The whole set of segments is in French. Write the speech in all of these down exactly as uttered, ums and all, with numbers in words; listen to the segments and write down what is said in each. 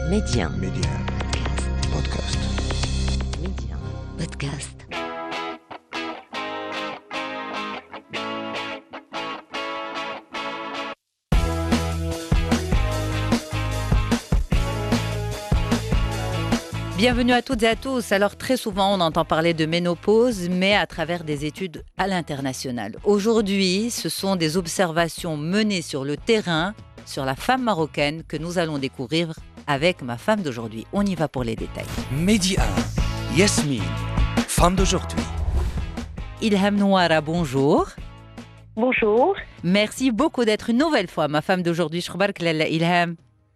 Média. Média. Podcast. Média. Podcast. Bienvenue à toutes et à tous. Alors très souvent on entend parler de ménopause, mais à travers des études à l'international. Aujourd'hui, ce sont des observations menées sur le terrain sur la femme marocaine que nous allons découvrir avec ma femme d'aujourd'hui. On y va pour les détails. Média. Yasmine, femme d'aujourd'hui. Ilham Nouara, bonjour. Bonjour. Merci beaucoup d'être une nouvelle fois ma femme d'aujourd'hui. Shkhbark lalla Ilham.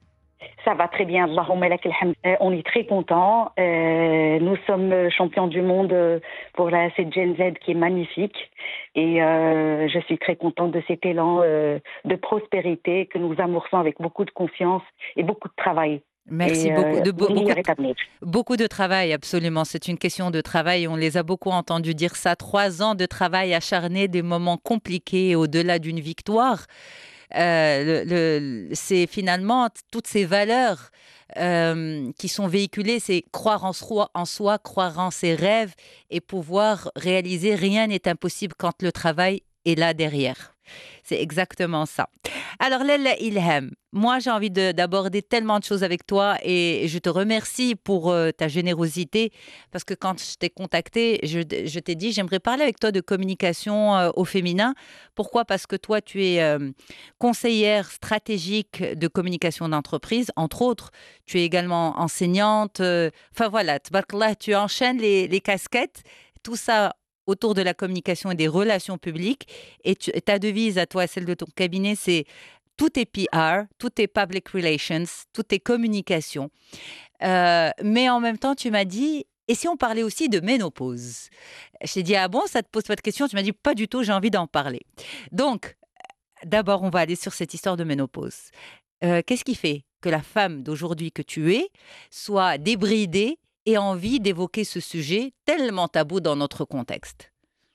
Ça va très bien, Allahumma lak alhamd. Euh, On est très contents. Euh, nous sommes champions du monde pour la cette Gen Z qui est magnifique. Et euh, je suis très contente de cet élan euh, de prospérité que nous amorçons avec beaucoup de confiance et beaucoup de travail. Merci Et, beaucoup. euh, De, be- le beaucoup, meilleur est à venir. beaucoup de travail, absolument. C'est une question de travail. On les a beaucoup entendus dire ça. Trois ans de travail acharné, des moments compliqués au-delà d'une victoire. Euh, le, le- c'est finalement t- toutes ces valeurs euh, qui sont véhiculées, c'est croire en soi, en soi, croire en ses rêves et pouvoir réaliser. Rien n'est impossible quand le travail est là derrière. C'est exactement ça. Alors, Lella Ilham, moi j'ai envie de- d'aborder tellement de choses avec toi et je te remercie pour euh, ta générosité parce que quand je t'ai contacté, je, je t'ai dit j'aimerais parler avec toi de communication euh, au féminin. Pourquoi? Parce que toi tu es euh, conseillère stratégique de communication d'entreprise, entre autres. Tu es également enseignante. euh, Enfin voilà, tabarakallah, tu enchaînes les, les casquettes. Tout ça autour de la communication et des relations publiques. Et tu- ta devise à toi, celle de ton cabinet, c'est tout est P R, tout est public relations, tout est communication. Euh, mais en même temps, tu m'as dit, et si on parlait aussi de ménopause? Je t'ai dit, ah bon, ça te pose pas de questions? Tu m'as dit, pas du tout, j'ai envie d'en parler. Donc, d'abord, on va aller sur cette histoire de ménopause. Euh, qu'est-ce qui fait que la femme d'aujourd'hui que tu es soit débridée et envie d'évoquer ce sujet tellement tabou dans notre contexte?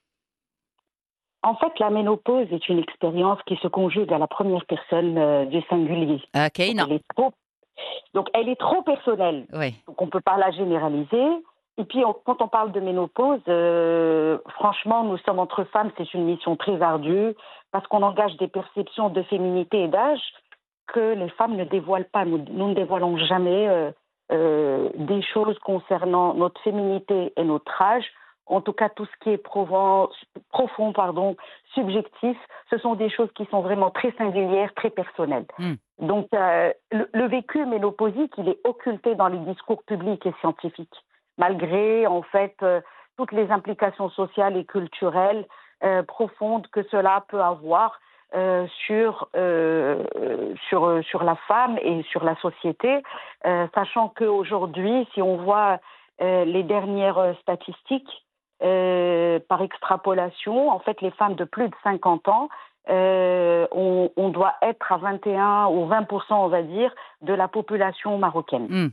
En fait, la ménopause est une expérience qui se conjugue à la première personne euh, du singulier. Ok, Donc, non. elle est trop, donc, elle est trop personnelle. Oui. Donc, on ne peut pas la généraliser. Et puis, on- quand on parle de ménopause, euh, franchement, nous sommes entre femmes, c'est une mission très ardue parce qu'on engage des perceptions de féminité et d'âge que les femmes ne dévoilent pas. Nous, nous ne dévoilons jamais euh, euh, des choses concernant notre féminité et notre âge. En tout cas, tout ce qui est profond, profond pardon, subjectif, ce sont des choses qui sont vraiment très singulières, très personnelles. Mm. Donc, euh, le, le vécu ménopausique, il est occulté dans les discours publics et scientifiques, malgré, en fait, euh, toutes les implications sociales et culturelles euh, profondes que cela peut avoir euh, sur, euh, sur, sur la femme et sur la société, euh, sachant qu'aujourd'hui, si on voit euh, les dernières euh, statistiques, euh, par extrapolation, en fait, les femmes de plus de cinquante ans, euh, on, on doit être à vingt et un ou vingt pour cent, on va dire, de la population marocaine. Mm.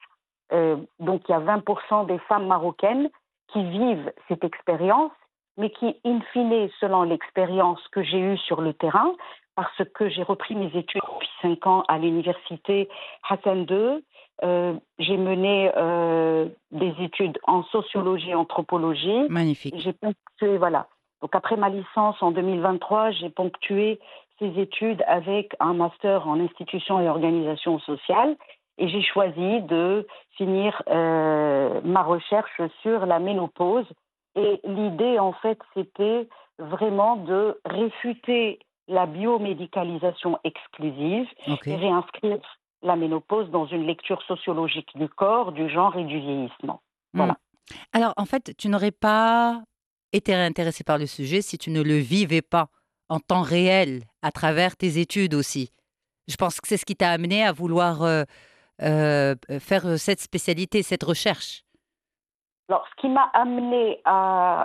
Euh, donc, il y a vingt pour cent des femmes marocaines qui vivent cette expérience, mais qui, in fine, selon l'expérience que j'ai eue sur le terrain, parce que j'ai repris mes études depuis cinq ans à l'université Hassan deux, euh, j'ai mené euh, des études en sociologie et anthropologie. Magnifique. Et j'ai ponctué, voilà. Donc, après ma licence en deux mille vingt-trois, j'ai ponctué ces études avec un master en institutions et organisation sociale. Et j'ai choisi de finir euh, ma recherche sur la ménopause. Et l'idée, en fait, c'était vraiment de réfuter la biomédicalisation exclusive Ok. et réinscrire la ménopause dans une lecture sociologique du corps, du genre et du vieillissement. Voilà. Mm. Alors, en fait, tu n'aurais pas été intéressée par le sujet si tu ne le vivais pas en temps réel, à travers tes études aussi. Je pense que c'est ce qui t'a amené à vouloir euh, euh, faire euh, cette spécialité, cette recherche. Alors, ce qui m'a amené à,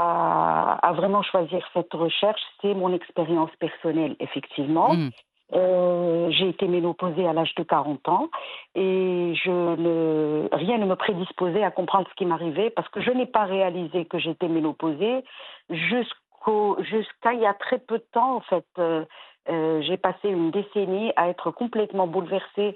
à, à vraiment choisir cette recherche, c'est mon expérience personnelle, effectivement. Mm. Euh, j'ai été ménopausée à l'âge de quarante ans et je ne, rien ne me prédisposait à comprendre ce qui m'arrivait parce que je n'ai pas réalisé que j'étais ménopausée jusqu'au, jusqu'à il y a très peu de temps, en fait. Euh, euh, j'ai passé une décennie à être complètement bouleversée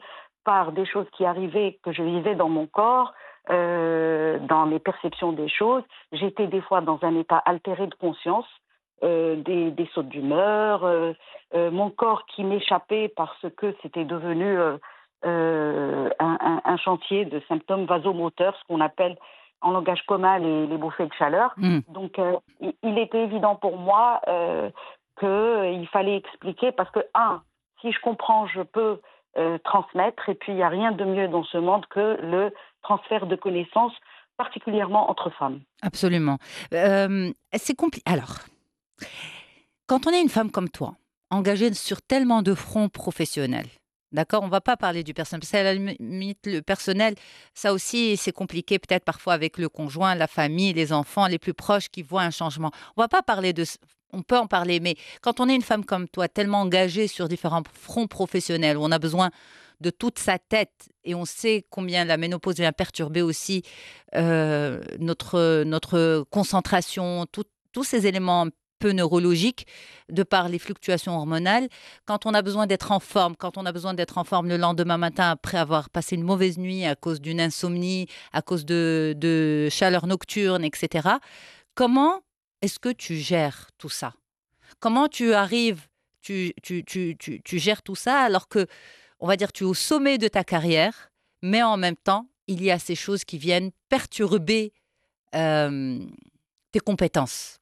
par des choses qui arrivaient, que je vivais dans mon corps, euh, dans mes perceptions des choses. J'étais des fois dans un état altéré de conscience, euh, des, des sautes d'humeur, euh, euh, mon corps qui m'échappait parce que c'était devenu euh, euh, un, un, un chantier de symptômes vasomoteurs, ce qu'on appelle en langage commun les, les bouffées de chaleur. Mm. Donc, euh, il, il était évident pour moi euh, qu'il fallait expliquer parce que, un, si je comprends, je peux euh, transmettre. Et puis, il n'y a rien de mieux dans ce monde que le transfert de connaissances, particulièrement entre femmes. Absolument. Euh, c'est compliqué. Alors, quand on est une femme comme toi, engagée sur tellement de fronts professionnels, d'accord, on ne va pas parler du personnel, parce qu'à la limite, le personnel, ça aussi, c'est compliqué peut-être parfois avec le conjoint, la famille, les enfants, les plus proches qui voient un changement. On ne va pas parler de... On peut en parler, mais quand on est une femme comme toi, tellement engagée sur différents fronts professionnels, où on a besoin de toute sa tête, et on sait combien la ménopause vient perturber aussi euh, notre, notre concentration, tout, tous ces éléments peu neurologiques, de par les fluctuations hormonales. Quand on a besoin d'être en forme, quand on a besoin d'être en forme le lendemain matin après avoir passé une mauvaise nuit à cause d'une insomnie, à cause de, de chaleur nocturne, et cetera. Comment est-ce que tu gères tout ça? Comment tu arrives, tu, tu, tu, tu, tu gères tout ça alors que, on va dire, tu es au sommet de ta carrière, mais en même temps, il y a ces choses qui viennent perturber euh, tes compétences?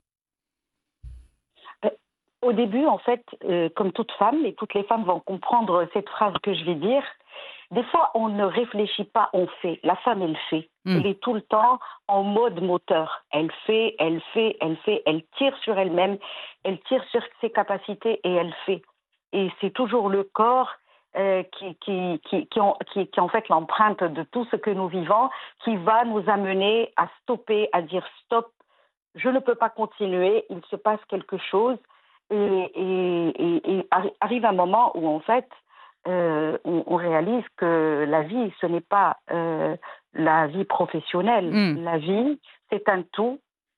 Au début, en fait, euh, comme toute femme, et toutes les femmes vont comprendre cette phrase que je vais dire, des fois, on ne réfléchit pas, on fait. La femme, elle fait. Mm. Elle est tout le temps en mode moteur. Elle fait, elle fait, elle fait. Elle tire sur elle-même, elle tire sur ses capacités et elle fait. Et c'est toujours le corps euh, qui, qui, qui, qui, en, qui, qui, en fait, l'empreinte de tout ce que nous vivons, qui va nous amener à stopper, à dire stop, je ne peux pas continuer, il se passe quelque chose. Et, et, et, et arrive un moment où, en fait, euh, on, on réalise que la vie, ce n'est pas euh, la vie professionnelle. Mmh. La vie, c'est un tout.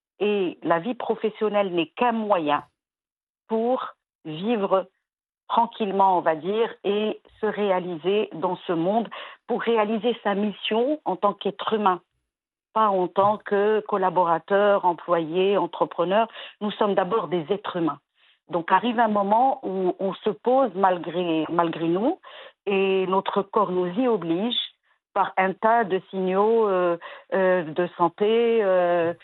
Et la vie professionnelle n'est qu'un moyen pour vivre tranquillement, on va dire, et se réaliser dans ce monde, pour réaliser sa mission en tant qu'être humain. Pas en tant que collaborateur, employé, entrepreneur. Nous sommes d'abord des êtres humains. Donc, arrive un moment où on se pose malgré, malgré nous et notre corps nous y oblige par un tas de signaux euh, euh, de santé, euh,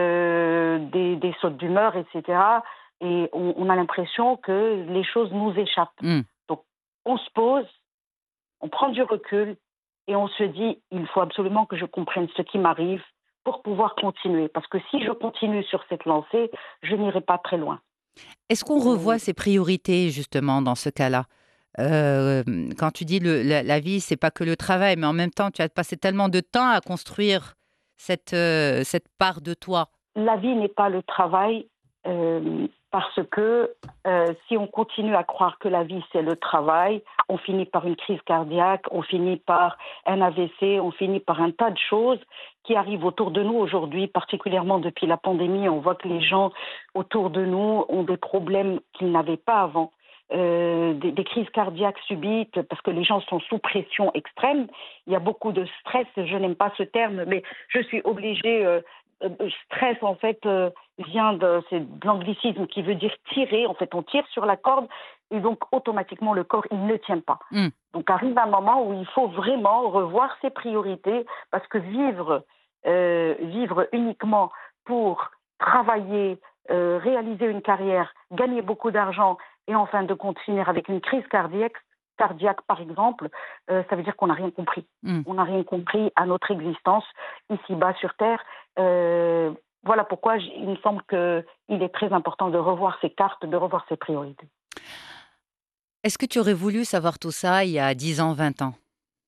euh, des, des sautes d'humeur, et cetera. Et on, on a l'impression que les choses nous échappent. Mm. Donc, on se pose, on prend du recul et on se dit, il faut absolument que je comprenne ce qui m'arrive pour pouvoir continuer. Parce que si je continue sur cette lancée, je n'irai pas très loin. Est-ce qu'on revoit ses priorités, justement, dans ce cas-là? euh, Quand tu dis le, la, la vie, c'est pas que le travail, mais en même temps, tu as passé tellement de temps à construire cette, euh, cette part de toi. La vie n'est pas le travail euh, parce que euh, si on continue à croire que la vie, c'est le travail, on finit par une crise cardiaque, on finit par un A V C, on finit par un tas de choses qui arrivent autour de nous aujourd'hui, particulièrement depuis la pandémie. On voit que les gens autour de nous ont des problèmes qu'ils n'avaient pas avant. Euh, des, des crises cardiaques subites parce que les gens sont sous pression extrême. Il y a beaucoup de stress, je n'aime pas ce terme, mais je suis obligée... Euh, stress, en fait, euh, vient de, c'est de l'anglicisme qui veut dire tirer. En fait, on tire sur la corde et donc, automatiquement, le corps, il ne tient pas. Mm. Donc, arrive un moment où il faut vraiment revoir ses priorités parce que vivre, euh, vivre uniquement pour travailler, euh, réaliser une carrière, gagner beaucoup d'argent et enfin de continuer avec une crise cardiaque, cardiaque, par exemple, euh, ça veut dire qu'on n'a rien compris. Mm. On n'a rien compris à notre existence ici-bas sur Terre. Euh, voilà pourquoi j- il me semble qu'il est très important de revoir ses cartes, de revoir ses priorités. Est-ce que tu aurais voulu savoir tout ça il y a dix ans, vingt ans?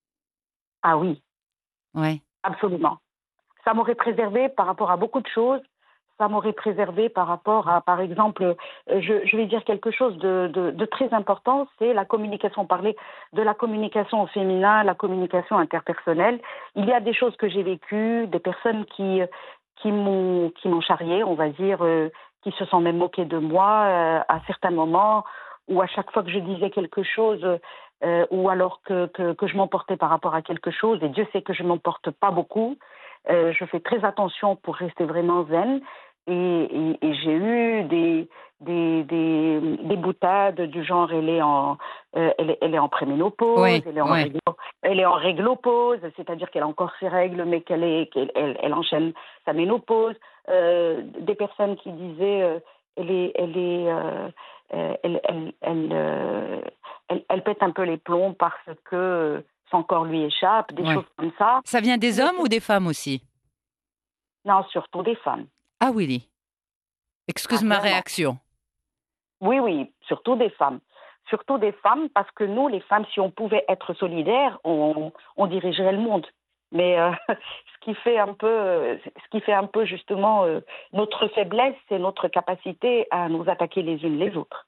Ah oui. Ouais. Absolument. Ça m'aurait préservé par rapport à beaucoup de choses. Ça m'aurait préservé par rapport à, par exemple, je, je vais dire quelque chose de, de, de très important, c'est la communication. Parler de la communication au féminin, la communication interpersonnelle. Il y a des choses que j'ai vécues, des personnes qui, qui, m'ont, qui m'ont charriée, on va dire, euh, qui se sont même moquées de moi euh, à certains moments, ou à chaque fois que je disais quelque chose, euh, ou alors que, que, que je m'emportais par rapport à quelque chose, et Dieu sait que je ne m'emporte pas beaucoup, euh, je fais très attention pour rester vraiment zen. Et, et, et j'ai eu des, des, des, des boutades du genre elle est en, euh, elle est, elle est en préménopause, Oui, elle est en, oui. réglo, elle est en réglopause, c'est-à-dire qu'elle a encore ses règles, mais qu'elle, est, qu'elle elle, elle enchaîne sa ménopause. Euh, des personnes qui disaient euh, elle est, elle, est euh, elle, elle, elle, euh, elle, elle pète un peu les plombs parce que son corps lui échappe, des Ouais. choses comme ça. Ça vient des hommes ou des femmes aussi? Non, surtout des femmes. Ah oui, excuse Ah, ma clairement. réaction. Oui, oui, surtout des femmes. Surtout des femmes, parce que nous, les femmes, si on pouvait être solidaires, on, on dirigerait le monde. Mais euh, ce qui fait un peu, ce qui fait un peu justement euh, notre faiblesse, c'est notre capacité à nous attaquer les unes les autres.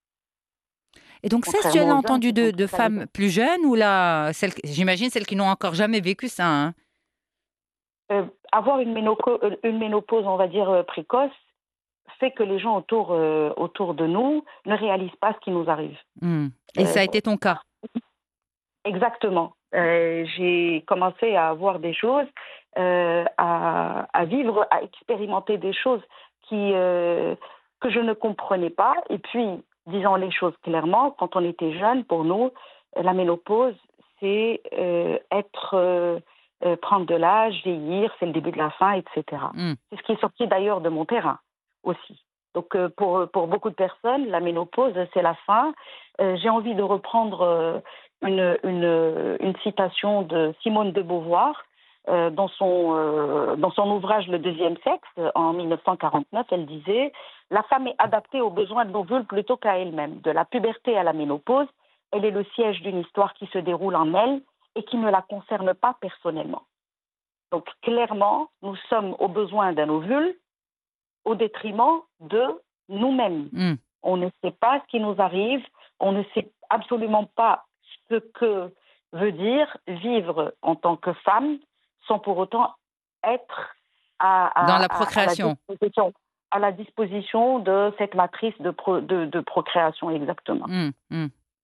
Et donc ça, tu Contrairement l'as aux hommes entendu qui de, sont de très femmes plus jeunes ou là, celles, j'imagine celles qui n'ont encore jamais vécu ça, hein? Euh, avoir une, ménoco- euh, une ménopause, on va dire, euh, précoce, fait que les gens autour, euh, autour de nous ne réalisent pas ce qui nous arrive. Hmm. Et ça a Euh, été ton cas? Exactement. Euh, j'ai commencé à avoir des choses, euh, à, à vivre, à expérimenter des choses qui, euh, que je ne comprenais pas. Et puis, disons les choses clairement, quand on était jeune, pour nous, la ménopause, c'est euh, être, euh, euh, prendre de l'âge, vieillir, c'est le début de la fin, et cetera. Hmm. C'est ce qui est sorti d'ailleurs de mon terrain aussi. Donc, euh, pour, pour beaucoup de personnes, la ménopause, c'est la fin. Euh, j'ai envie de reprendre euh, une, une, une citation de Simone de Beauvoir euh, dans, son, euh, dans son ouvrage Le deuxième sexe, en mille neuf cent quarante-neuf. Elle disait « La femme est adaptée aux besoins de l'ovule plutôt qu'à elle-même. De la puberté à la ménopause, elle est le siège d'une histoire qui se déroule en elle et qui ne la concerne pas personnellement. » Donc, clairement, nous sommes aux besoins d'un ovule au détriment de nous-mêmes. Hmm. On ne sait pas ce qui nous arrive, on ne sait absolument pas ce que veut dire vivre en tant que femme sans pour autant être à, à, Dans la à- procréation. à la disposition, à la disposition de cette matrice de, pro- de, de procréation, exactement. Hmm, hmm.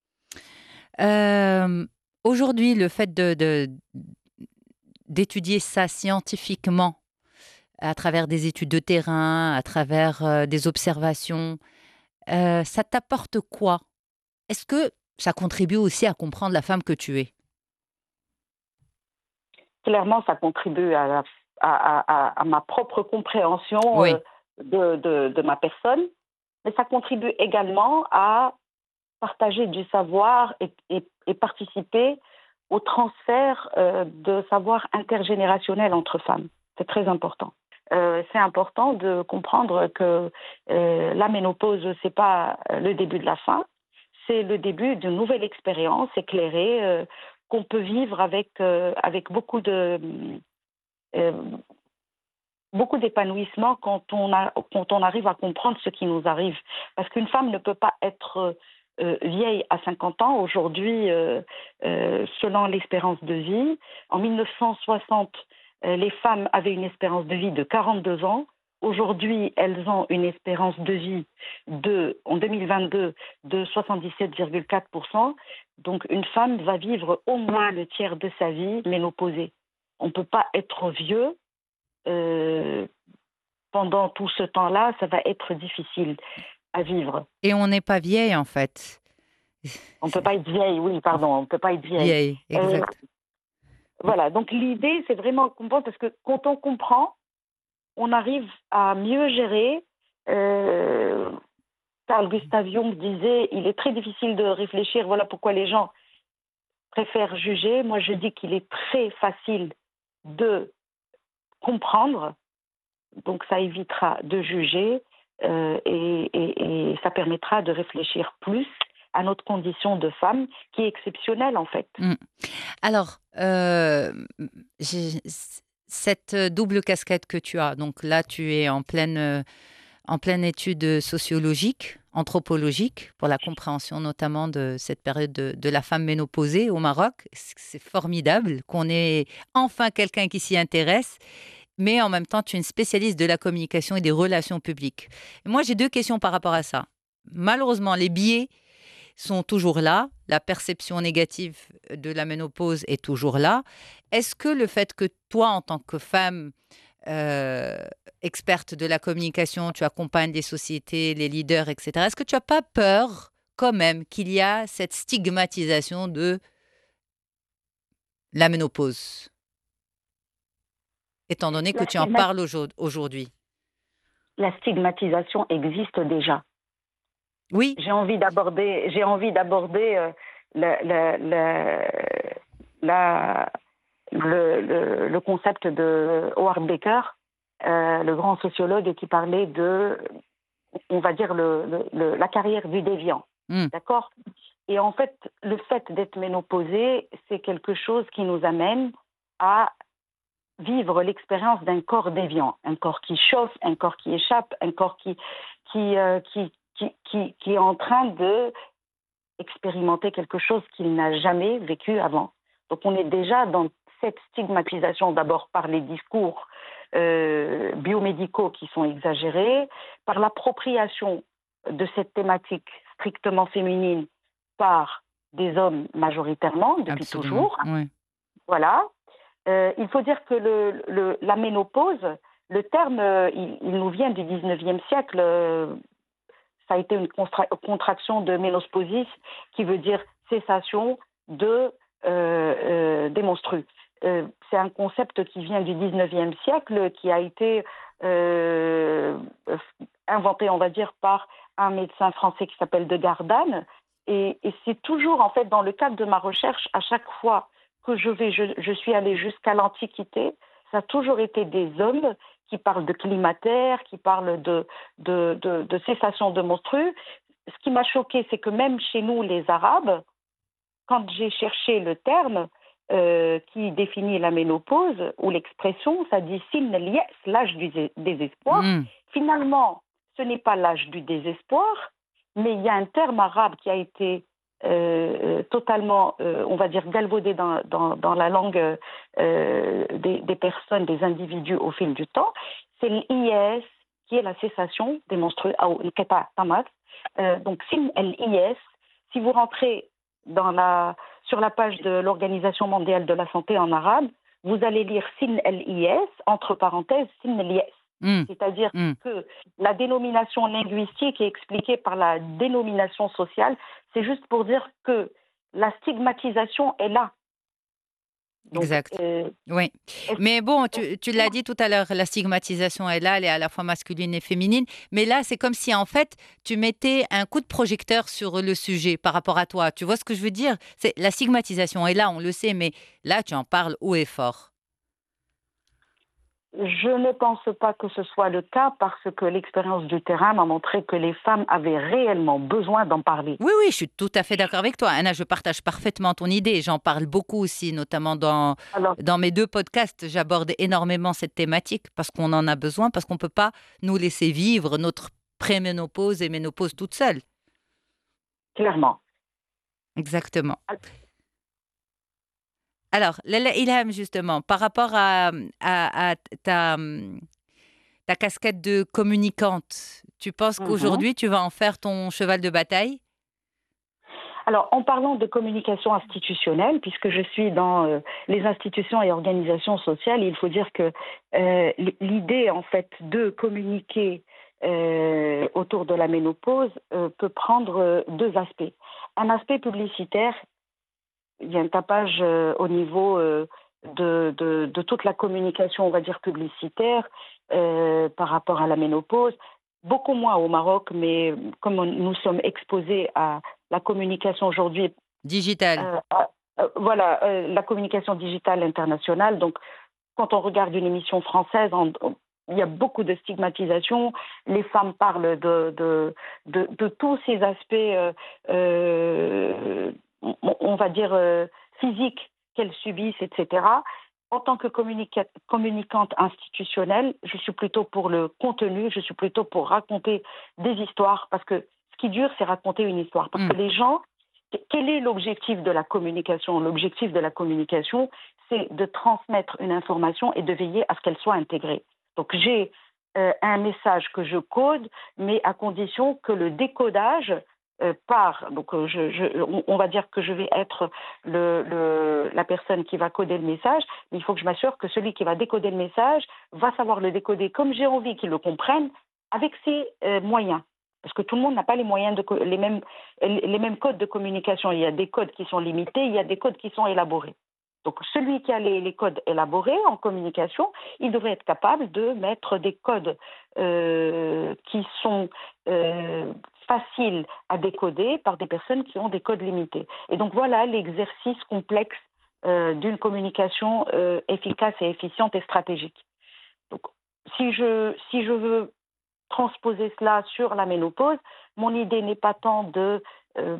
Euh, aujourd'hui, le fait de, de- d'étudier ça scientifiquement, à travers des études de terrain, à travers euh, des observations, euh, ça t'apporte quoi? Est-ce que ça contribue aussi à comprendre la femme que tu es? Clairement, ça contribue à, la- à, à- à ma propre compréhension Oui. euh, de, de, de ma personne, mais ça contribue également à partager du savoir et, et- et participer au transfert euh, de savoir intergénérationnel entre femmes. C'est très important. Euh, c'est important de comprendre que euh, la ménopause, c'est pas le début de la fin, c'est le début d'une nouvelle expérience éclairée euh, qu'on peut vivre avec, euh, avec beaucoup de euh, beaucoup d'épanouissement quand on, a, quand on arrive à comprendre ce qui nous arrive. Parce qu'une femme ne peut pas être euh, vieille à cinquante ans. Aujourd'hui, euh, euh, selon l'espérance de vie, en mille neuf cent soixante, euh, les femmes avaient une espérance de vie de quarante-deux ans. Aujourd'hui, elles ont une espérance de vie de, en deux mille vingt-deux de soixante-dix-sept virgule quatre pour cent. Donc, une femme va vivre au moins le tiers de sa vie ménopausée. On ne peut pas être vieux euh, pendant tout ce temps-là. Ça va être difficile à vivre. Et on n'est pas vieille, en fait. On ne peut pas être vieille, oui, pardon, on ne peut pas être vieille. Vieille, exact. Euh, voilà, donc l'idée, c'est vraiment comprendre, parce que quand on comprend, on arrive à mieux gérer. Euh, Carl Gustav Jung disait, il est très difficile de réfléchir, voilà pourquoi les gens préfèrent juger. Moi, je dis qu'il est très facile de comprendre, donc ça évitera de juger euh, et, et, et ça permettra de réfléchir plus à notre condition de femme, qui est exceptionnelle en fait. Mm. Alors, euh, j'ai- cette double casquette que tu as, donc là tu es en pleine, euh, en pleine étude sociologique, anthropologique, pour la compréhension notamment de cette période de, de la femme ménopausée au Maroc. C'est formidable qu'on ait enfin quelqu'un qui s'y intéresse, mais en même temps tu es une spécialiste de la communication et des relations publiques. Et moi j'ai deux questions par rapport à ça. Malheureusement, les biais sont toujours là. La perception négative de la ménopause est toujours là. Est-ce que le fait que toi, en tant que femme euh, experte de la communication, tu accompagnes des sociétés, les leaders, et cetera, est-ce que tu n'as pas peur quand même qu'il y a cette stigmatisation de la ménopause, étant donné que La, tu en stigma- parles aujourd'hui? la stigmatisation existe déjà. Oui, J'ai envie d'aborder, j'ai envie d'aborder euh, la, la, la, la- le, le- le concept de Howard Baker, euh, le grand sociologue qui parlait de, on va dire, le, le- le- la carrière du déviant. mm, D'accord? Et en fait, le fait d'être ménopausé, c'est quelque chose qui nous amène à vivre l'expérience d'un corps déviant, un corps qui chauffe, un corps qui échappe, un corps qui, qui, euh, qui, qui, qui, qui est en train de expérimenter quelque chose qu'il n'a jamais vécu avant. Donc on est déjà dans cette stigmatisation, d'abord par les discours euh, biomédicaux qui sont exagérés, par l'appropriation de cette thématique strictement féminine par des hommes majoritairement, depuis absolument. toujours. Ouais. Voilà. Euh, il faut dire que le, le, la ménopause, le terme, euh, il, il nous vient du dix-neuvième siècle. Euh, ça a été une constra- contraction de ménosposis, qui veut dire cessation de, euh, euh, des menstrues. Euh, c'est un concept qui vient du dix-neuvième siècle, qui a été euh, inventé, on va dire, par un médecin français qui s'appelle de Gardanne. Et, et c'est toujours, en fait, dans le cadre de ma recherche, à chaque fois que je vais, je, je suis allée jusqu'à l'Antiquité, ça a toujours été des hommes qui parlent de climatère, qui parlent de, de, de, de cessation de menstrues. Ce qui m'a choqué, c'est que même chez nous, les Arabes, quand j'ai cherché le terme euh, qui définit la ménopause, ou l'expression, ça dit sin al-yas, l'âge du désespoir. Mm, Finalement, ce n'est pas l'âge du désespoir, mais il y a un terme arabe qui a été euh, totalement, euh, on va dire, galvaudé dans, dans, dans la langue euh, des, des personnes, des individus au fil du temps. C'est l'I S, qui est la cessation des menstrues, ou le qata tamat. Euh, donc, sin l'I S, si vous rentrez dans la, sur la page de l'Organisation mondiale de la santé en arabe, vous allez lire sin l'I S, entre parenthèses, sin l'I S. mm, C'est-à-dire mm. que la dénomination linguistique est expliquée par la dénomination sociale. C'est juste pour dire que la stigmatisation est là. Donc, Exact. euh, Oui. est-ce- Mais bon, tu, tu l'as dit tout à l'heure, la stigmatisation est là, elle est à la fois masculine et féminine. Mais là, c'est comme si, en fait, tu mettais un coup de projecteur sur le sujet par rapport à toi. Tu vois ce que je veux dire? C'est, la stigmatisation est là, on le sait, mais là, tu en parles haut et fort. je ne pense pas que ce soit le cas parce que l'expérience du terrain m'a montré que les femmes avaient réellement besoin d'en parler. Oui, oui, je suis tout à fait d'accord avec toi. Anna, je partage parfaitement ton idée. J'en parle beaucoup aussi, notamment dans, Alors, dans mes deux podcasts. J'aborde énormément cette thématique parce qu'on en a besoin, parce qu'on ne peut pas nous laisser vivre notre préménopause et ménopause toute seule. clairement. Exactement. Alors, Lala Ilham, justement, par rapport à, à, à ta, ta casquette de communicante, tu penses Mhm. qu'aujourd'hui, tu vas en faire ton cheval de bataille? Alors, en parlant de communication institutionnelle, puisque je suis dans euh, les institutions et organisations sociales, il faut dire que euh, l'idée, en fait, de communiquer euh, autour de la ménopause euh, peut prendre euh, deux aspects. Un aspect publicitaire, il y a un tapage euh, au niveau euh, de, de, de toute la communication, on va dire, publicitaire euh, par rapport à la ménopause. Beaucoup moins au Maroc, mais comme on- nous sommes exposés à la communication aujourd'hui, Digital. euh, à- euh, voilà, euh, la communication digitale internationale. Donc, quand on regarde une émission française, on- on- il y a beaucoup de stigmatisation. Les femmes parlent de, de, de, de tous ces aspects, euh, euh, on, on va dire, euh, physiques qu'elles subissent, et cetera. En tant que communica- communicante institutionnelle, je suis plutôt pour le contenu, je suis plutôt pour raconter des histoires, parce que ce qui dure, c'est raconter une histoire. Parce Mm. que les gens, quel est l'objectif de la communication? L'objectif de la communication, c'est de transmettre une information et de veiller à ce qu'elle soit intégrée. Donc j'ai euh, un message que je code, mais à condition que le décodage euh, par, donc euh, je, je, on, on va dire que je vais être le, le, la personne qui va coder le message, mais il faut que je m'assure que celui qui va décoder le message va savoir le décoder comme j'ai envie qu'il le comprenne avec ses euh, moyens. Parce que tout le monde n'a pas les moyens de les mêmes les mêmes codes de communication. Il y a des codes qui sont limités, il y a des codes qui sont élaborés. Donc celui qui a les, les codes élaborés en communication, il devrait être capable de mettre des codes euh, qui sont euh, faciles à décoder par des personnes qui ont des codes limités. Et donc voilà l'exercice complexe euh, d'une communication euh, efficace et efficiente et stratégique. Donc si je si je veux transposer cela sur la ménopause, mon idée n'est pas tant de euh,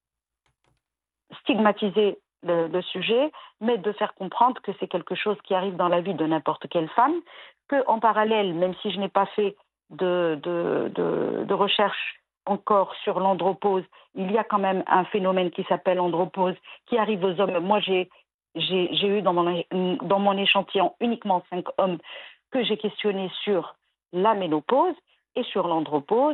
stigmatiser le, le sujet, mais de faire comprendre que c'est quelque chose qui arrive dans la vie de n'importe quelle femme, qu'en parallèle, même si je n'ai pas fait de, de, de, de recherche encore sur l'andropause, il y a quand même un phénomène qui s'appelle andropause, qui arrive aux hommes. Moi, j'ai, j'ai, j'ai eu dans mon, dans mon échantillon uniquement cinq hommes que j'ai questionnés sur la ménopause et sur l'andropause.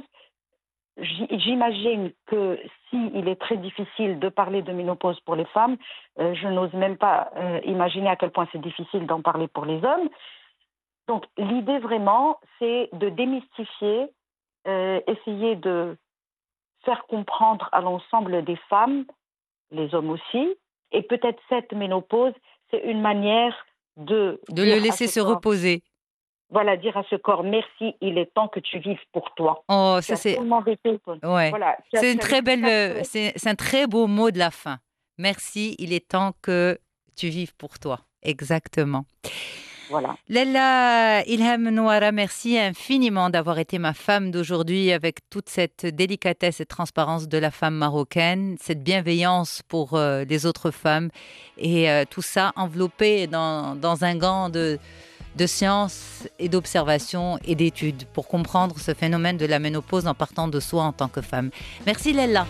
J'imagine que s'il est très difficile de parler de ménopause pour les femmes, euh, je n'ose même pas euh, imaginer à quel point c'est difficile d'en parler pour les hommes. Donc l'idée vraiment, c'est de démystifier, euh, essayer de faire comprendre à l'ensemble des femmes, les hommes aussi, et peut-être cette ménopause, c'est une manière de... De le laisser se corps, reposer. Voilà, dire à ce corps, merci, il est temps que tu vives pour toi. Oh, ça c'est... Ouais. Voilà, c'est une très belle... C'est, c'est un très beau mot de la fin. Merci, il est temps que tu vives pour toi. Exactement. Voilà. Lella Ilham Nouara, merci infiniment d'avoir été ma femme d'aujourd'hui avec toute cette délicatesse et transparence de la femme marocaine, cette bienveillance pour euh, les autres femmes et euh, tout ça enveloppé dans, dans un gant de... de science et d'observation et d'études pour comprendre ce phénomène de la ménopause en partant de soi en tant que femme. Merci Lella.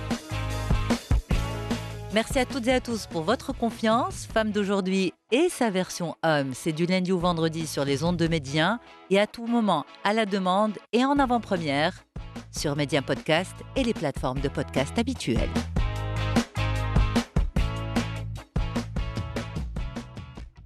Merci à toutes et à tous pour votre confiance. Femme d'aujourd'hui et sa version homme, c'est du lundi au vendredi sur les ondes de Média et à tout moment à la demande et en avant-première sur Média Podcast et les plateformes de podcast habituelles.